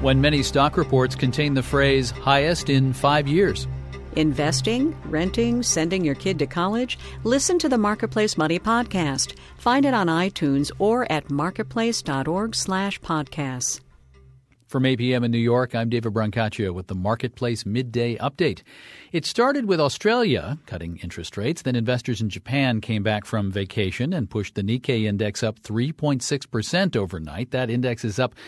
when many stock reports contain the phrase highest in 5 years. Investing, renting, sending your kid to college? Listen to the Marketplace Money podcast. Find it on iTunes or at marketplace.org/podcasts. From APM in New York, I'm David Brancaccio with the Marketplace Midday Update. It started with Australia cutting interest rates. Then investors in Japan came back from vacation and pushed the Nikkei index up 3.6% overnight. That index is up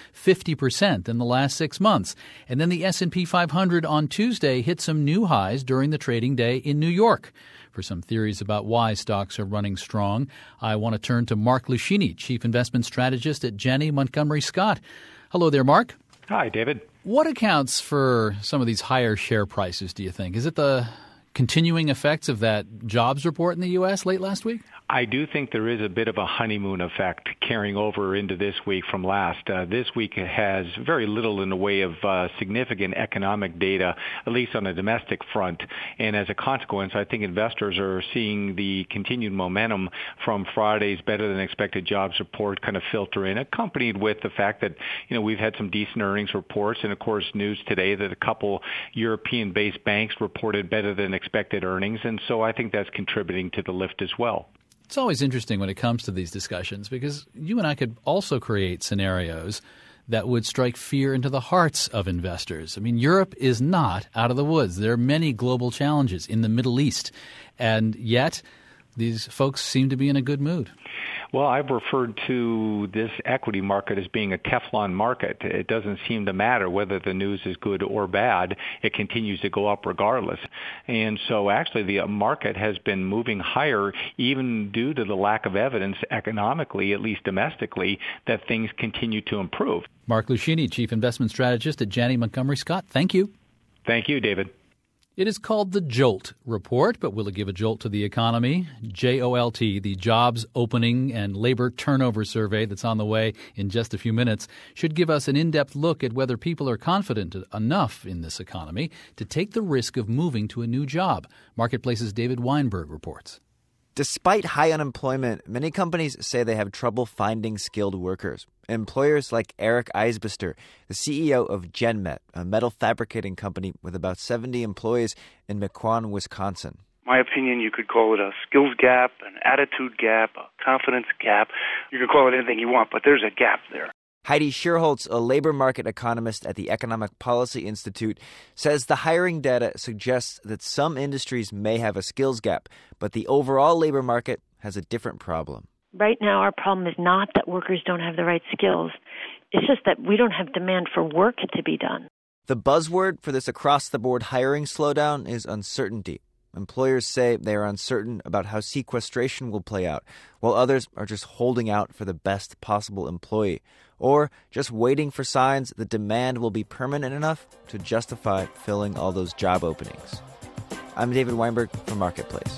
50% in the last 6 months. And then the S&P 500 on Tuesday hit some new highs during the trading day in New York. For some theories about why stocks are running strong, I want to turn to Mark Lucchini, Chief Investment Strategist at Janney Montgomery Scott. Hello there, Mark. Hi, David. What accounts for some of these higher share prices, do you think? Is it the continuing effects of that jobs report in the U.S. late last week? I do think there is a bit of a honeymoon effect carrying over into this week from last. This week has very little in the way of significant economic data, at least on the domestic front. And as a consequence, I think investors are seeing the continued momentum from Friday's better-than-expected jobs report kind of filter in, accompanied with the fact that, we've had some decent earnings reports. And, of course, news today that a couple European-based banks reported better-than-expected earnings. And so I think that's contributing to the lift as well. It's always interesting when it comes to these discussions because you and I could also create scenarios that would strike fear into the hearts of investors. I mean, Europe is not out of the woods. There are many global challenges in the Middle East, and yet these folks seem to be in a good mood. Well, I've referred to this equity market as being a Teflon market. It doesn't seem to matter whether the news is good or bad. It continues to go up regardless. And so actually the market has been moving higher even due to the lack of evidence economically, at least domestically, that things continue to improve. Mark Lucchini, Chief Investment Strategist at Janney Montgomery Scott. Thank you. Thank you, David. It is called the JOLT report, but will it give a jolt to the economy? JOLT, the Jobs Opening and Labor Turnover Survey that's on the way in just a few minutes, should give us an in-depth look at whether people are confident enough in this economy to take the risk of moving to a new job. Marketplace's David Weinberg reports. Despite high unemployment, many companies say they have trouble finding skilled workers. Employers like Eric Eisbister, the CEO of GenMet, a metal fabricating company with about 70 employees in Mequon, Wisconsin. My opinion, you could call it a skills gap, an attitude gap, a confidence gap. You can call it anything you want, but there's a gap there. Heidi Scherholz, a labor market economist at the Economic Policy Institute, says the hiring data suggests that some industries may have a skills gap, but the overall labor market has a different problem. Right now, our problem is not that workers don't have the right skills. It's just that we don't have demand for work to be done. The buzzword for this across-the-board hiring slowdown is uncertainty. Employers say they are uncertain about how sequestration will play out, while others are just holding out for the best possible employee, or just waiting for signs that demand will be permanent enough to justify filling all those job openings. I'm David Weinberg for Marketplace.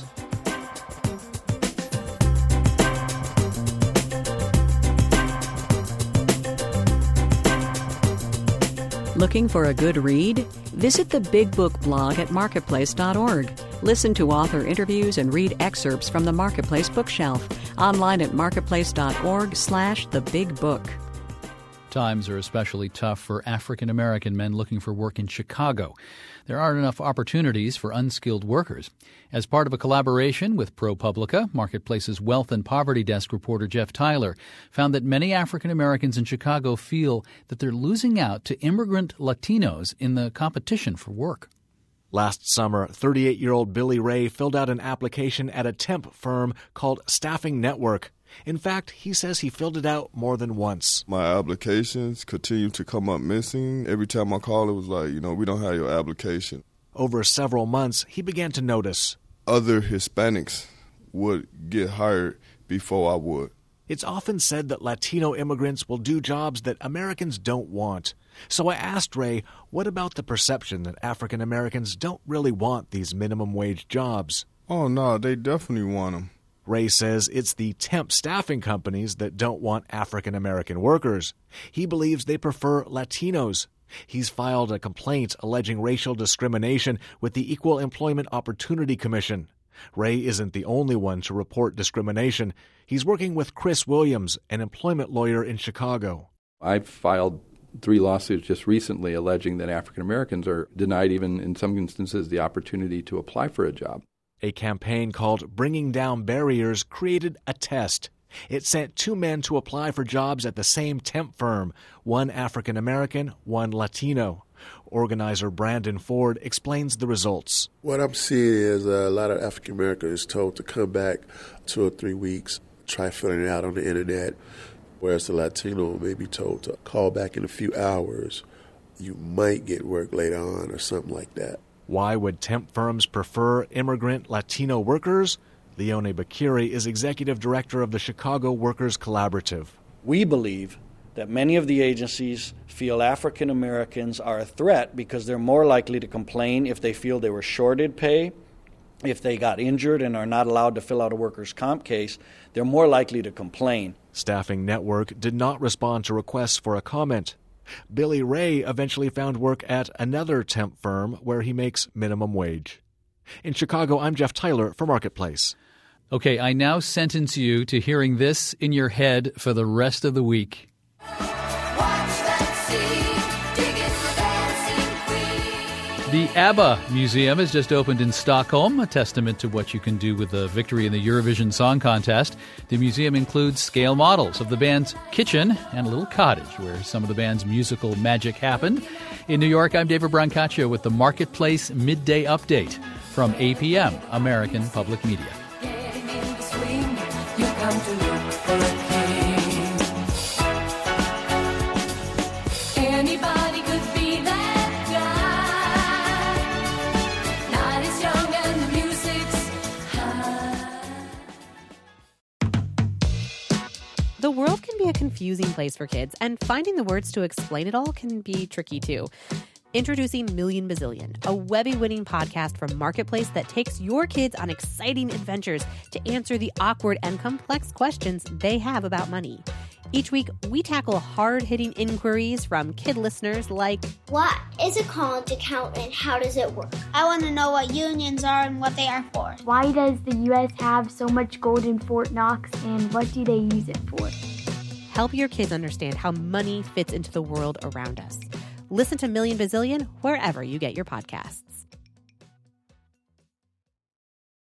Looking for a good read? Visit the Big Book blog at marketplace.org. Listen to author interviews and read excerpts from the Marketplace bookshelf. Online at marketplace.org/thebigbook. Times are especially tough for African-American men looking for work in Chicago. There aren't enough opportunities for unskilled workers. As part of a collaboration with ProPublica, Marketplace's Wealth and Poverty Desk reporter Jeff Tyler found that many African-Americans in Chicago feel that they're losing out to immigrant Latinos in the competition for work. Last summer, 38-year-old Billy Ray filled out an application at a temp firm called Staffing Network. In fact, he says he filled it out more than once. My applications continue to come up missing. Every time I call, it was like, we don't have your application. Over several months, he began to notice other Hispanics would get hired before I would. It's often said that Latino immigrants will do jobs that Americans don't want. So I asked Ray, what about the perception that African Americans don't really want these minimum wage jobs? Oh, no, they definitely want them. Ray says it's the temp staffing companies that don't want African-American workers. He believes they prefer Latinos. He's filed a complaint alleging racial discrimination with the Equal Employment Opportunity Commission. Ray isn't the only one to report discrimination. He's working with Chris Williams, an employment lawyer in Chicago. I filed 3 lawsuits just recently alleging that African Americans are denied even in some instances the opportunity to apply for a job. A campaign called Bringing Down Barriers created a test. It sent 2 men to apply for jobs at the same temp firm, one African American, one Latino. Organizer Brandon Ford explains the results. What I'm seeing is a lot of African Americans told to come back 2 or 3 weeks, try filling it out on the internet, whereas the Latino may be told to call back in a few hours. You might get work later on or something like that. Why would temp firms prefer immigrant Latino workers? Leone Bakiri is executive director of the Chicago Workers Collaborative. We believe that many of the agencies feel African Americans are a threat because they're more likely to complain if they feel they were shorted pay, if they got injured and are not allowed to fill out a workers' comp case. They're more likely to complain. Staffing Network did not respond to requests for a comment. Billy Ray eventually found work at another temp firm where he makes minimum wage. In Chicago, I'm Jeff Tyler for Marketplace. Okay, I now sentence you to hearing this in your head for the rest of the week. The ABBA Museum has just opened in Stockholm, a testament to what you can do with a victory in the Eurovision Song Contest. The museum includes scale models of the band's kitchen and a little cottage where some of the band's musical magic happened. In New York, I'm David Brancaccio with the Marketplace Midday Update from APM, American Public Media. Anybody could be that guy. Night is young and the music's high. The world can be a confusing place for kids, and finding the words to explain it all can be tricky too. Introducing Million Bazillion, a Webby-winning podcast from Marketplace that takes your kids on exciting adventures to answer the awkward and complex questions they have about money. Each week, we tackle hard-hitting inquiries from kid listeners like, what is a college account and how does it work? I want to know what unions are and what they are for. Why does the U.S. have so much gold in Fort Knox and what do they use it for? Help your kids understand how money fits into the world around us. Listen to Million Bazillion wherever you get your podcasts.